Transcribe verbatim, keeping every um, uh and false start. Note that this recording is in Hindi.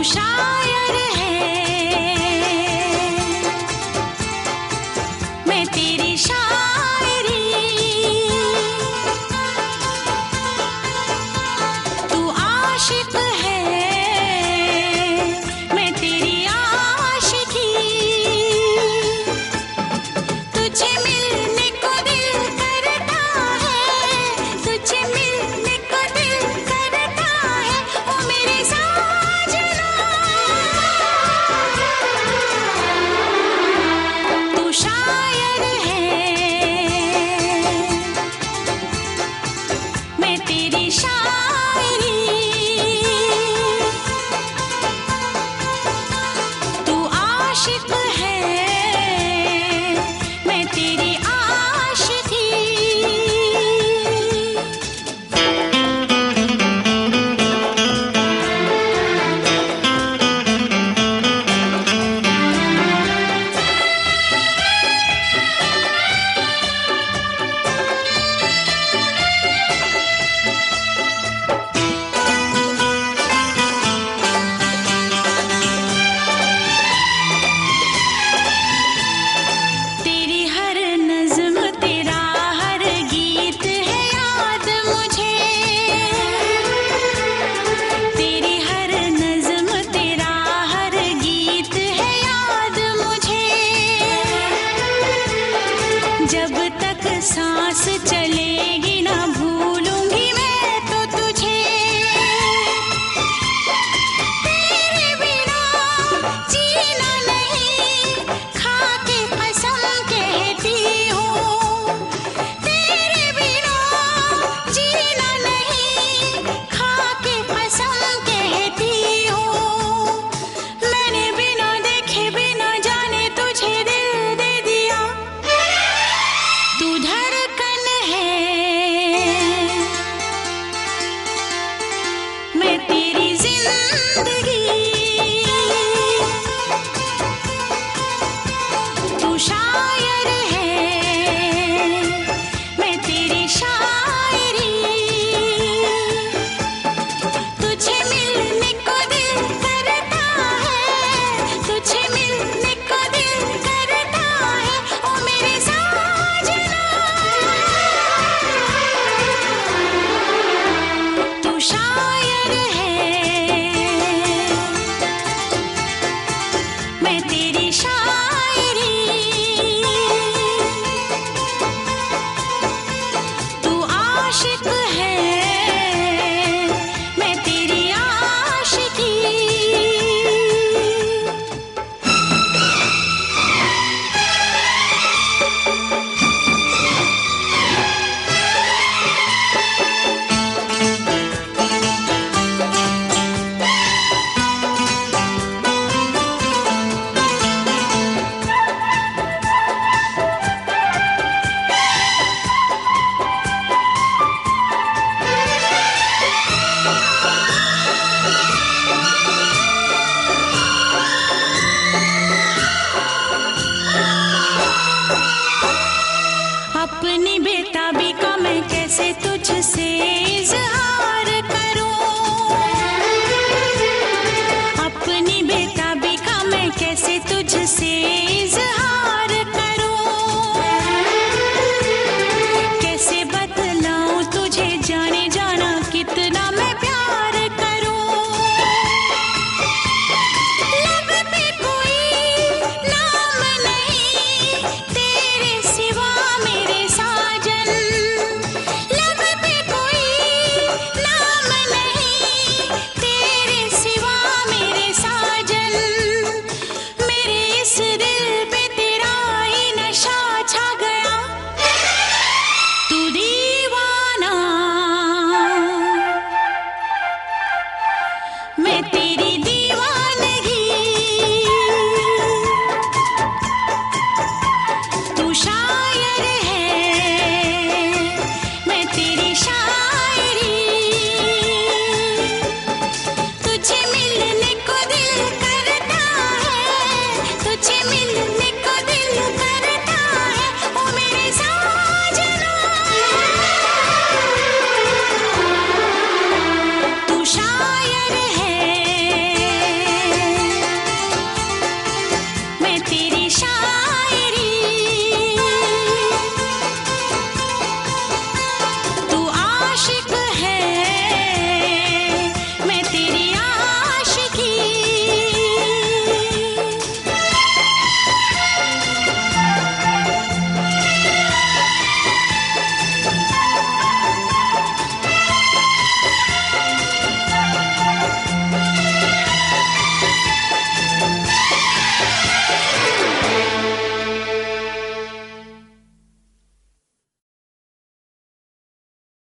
शायर है, मैं तेरी शायरी, तू आशिक है, मैं तेरी आशिकी, तुझे मिलने को दिल करता है, तुझे मिलने को दिल करता है, ओ मेरे साजना, तू शायर है, मैं तेरी शायरी, तू आशिक है, मैं तेरी आशिकी। तेरी हर नज़्म तेरा हर गीत है याद मुझे, तेरी हर नज़्म तेरा हर गीत है याद मुझे, जब तक सांस चलेगी ना भूलूंगी मैं तो तुझे, तेरे बिना जीना नहीं, खा के कसम कहती हूँ, तेरे बिना जीना नहीं, खा के कसम कहती हूँ, मैंने बिना देखे बिना जाने तुझे दिल दे दिया, तू धड़कन है, मैं तेरी जिंदगी, तू शायर है, मैं तेरी शायरी, तुझे मिलने को दिल करता है, तुझे मिलने को दिल करता है, ओ मेरे साजना, तू शायर है,